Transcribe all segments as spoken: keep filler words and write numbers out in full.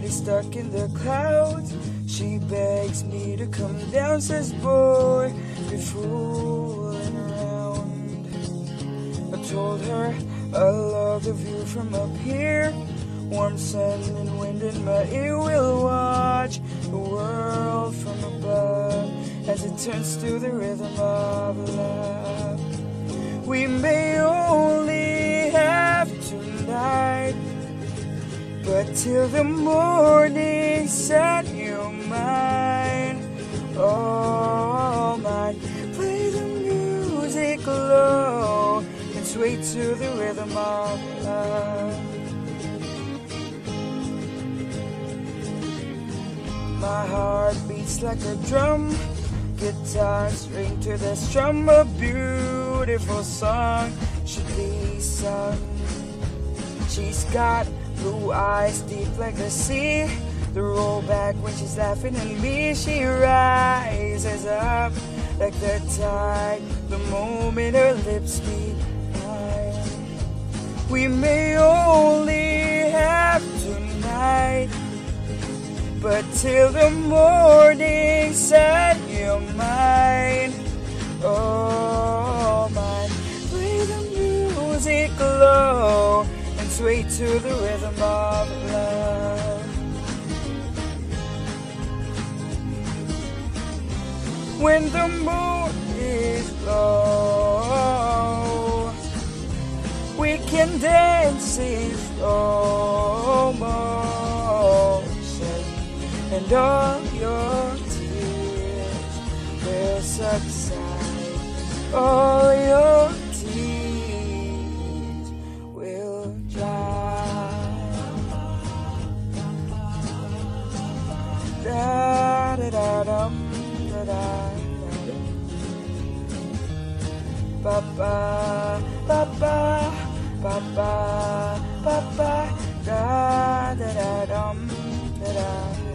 be stuck in the clouds. She begs me to come down, says boy, quit fooling around. I told her I love the view from up here. Warm sun and wind in my ear, will watch the world from above as it turns to the rhythm of love. We may only have tonight, but till the morning set, you're mine, oh mine. Play the music low and sway to the rhythm of love. My heart beats like a drum, guitar string to the strum. A beautiful song should be sung. She's got blue eyes deep like the sea. The roll back when she's laughing at me. She rises up like the tide the moment her lips meet mine. We may only have tonight, but till the morning set, you're mine, oh mine. Play the music low and sway to the rhythm of love. When the moon is low, we can dance in slow motion, and all your tears will subside. All your tears will dry. Da da da dum da da da. Ba ba ba ba ba ba ba ba da da da dum da da.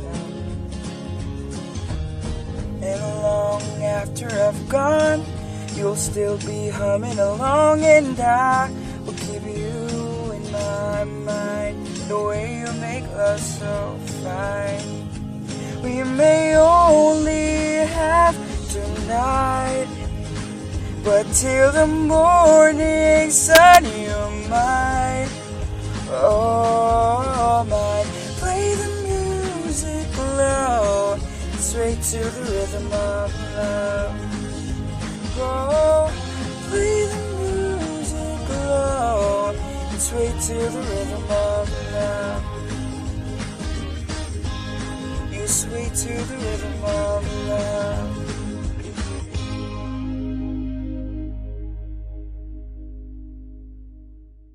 And long after I've gone, you'll still be humming along, and I will keep you in my mind. The way you make love so fine. We may only have tonight, but till the morning sun, you're mine, oh mine. Play the music low, straight to the rhythm of love. Oh, play the music low, straight to the rhythm of love. You sway to the rhythm of love.